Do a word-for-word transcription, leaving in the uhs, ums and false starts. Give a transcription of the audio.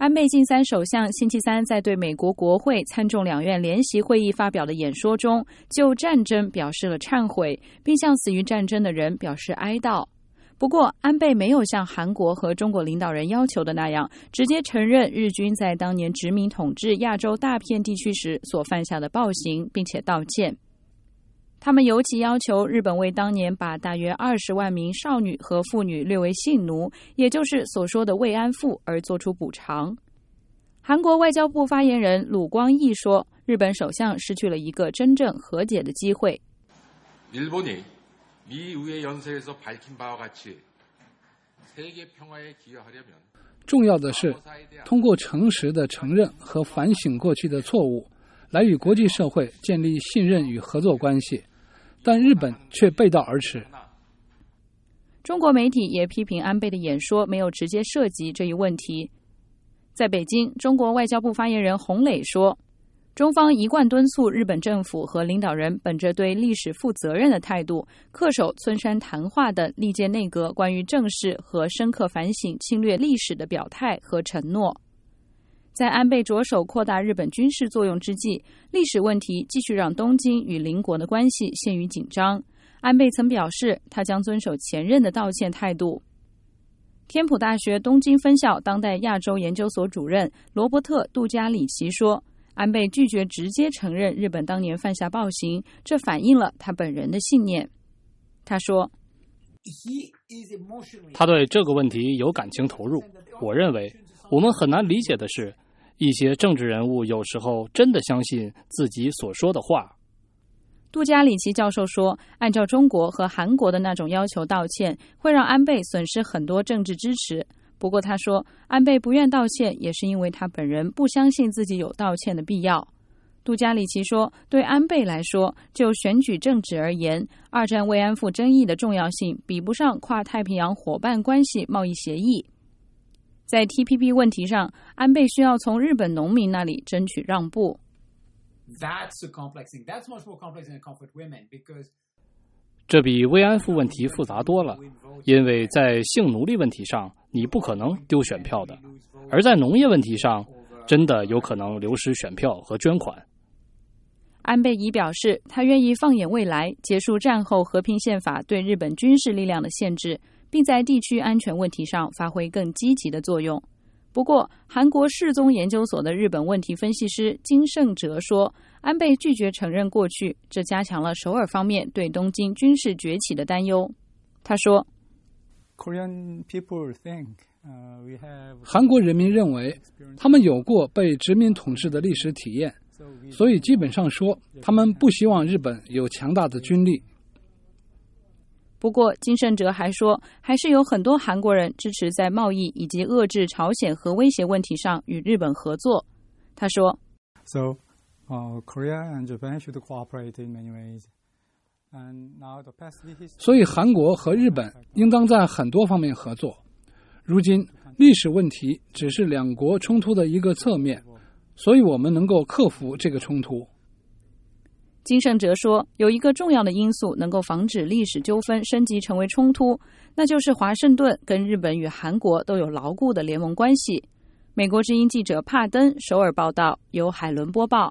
安倍晋三首相星期三在对美国国会参众两院联席会议发表的演说中，就战争表示了忏悔，并向死于战争的人表示哀悼。不过，安倍没有像韩国和中国领导人要求的那样，直接承认日军在当年殖民统治亚洲大片地区时所犯下的暴行，并且道歉。他们尤其要求日本为当年把大约二十万名少女和妇女列为性奴，也就是所说的慰安妇，而做出补偿。韩国外交部发言人鲁光义说，日本首相失去了一个真正和解的机会。 일본이 미 의회 연설에서 밝힌 바와 같이 세계 평화에 기여하려면 重要的是通过诚实的承认和反省过去的错误，来与国际社会建立信任与合作关系，但日本却背道而驰。 中国媒体也批评安倍的演说没有直接涉及这一问题。在北京，中国外交部发言人洪磊说，中方一贯敦促日本政府和领导人本着对历史负责任的态度，恪守村山谈话的历届内阁关于正视和深刻反省侵略历史的表态和承诺。在安倍着手扩大日本军事作用之际，历史问题继续让东京与邻国的关系陷于紧张。安倍曾表示，他将遵守前任的道歉态度。天普大学东京分校当代亚洲研究所主任罗伯特·杜加里奇说，安倍拒绝直接承认日本当年犯下暴行，这反映了他本人的信念。他说， 他对这个问题有感情投入。我认为我们很难理解的是，一些政治人物有时候真的相信自己所说的话。 杜加里奇教授说，按照中国和韩国的那种要求道歉，会让安倍损失很多政治支持。不过他说，安倍不愿道歉也是因为他本人不相信自己有道歉的必要。杜加里奇说，对安倍来说，就选举政治而言，二战慰安妇争议的重要性比不上跨太平洋伙伴关系贸易协议。在 T P P 问题上，安倍需要从日本农民那里争取让步。 这比慰安妇问题复杂多了，因为在性奴隶问题上，你不可能丢选票的，而在农业问题上，真的有可能流失选票和捐款。 安倍已表示，他愿意放眼未来，结束战后和平宪法对日本军事力量的限制，并在地区安全问题上发挥更积极的作用。不过，韩国世宗研究所的日本问题分析师金圣哲说，安倍拒绝承认过去，这加强了首尔方面对东京军事崛起的担忧。他说， 韩国人民认为他们有过被殖民统治的历史体验，所以基本上说，他们不希望日本有强大的军力。 不过，金圣哲还说，还是有很多韩国人支持在贸易以及遏制朝鲜核威胁问题上与日本合作。他说 So, uh, Korea and Japan should cooperate in many ways. And now the past history... 所以韩国和日本应当在很多方面合作。如今，历史问题只是两国冲突的一个侧面，所以我们能够克服这个冲突。 金圣哲说，有一个重要的因素能够防止历史纠纷升级成为冲突，那就是华盛顿跟日本与韩国都有牢固的联盟关系。美国之音记者帕登首尔报道，由海伦播报。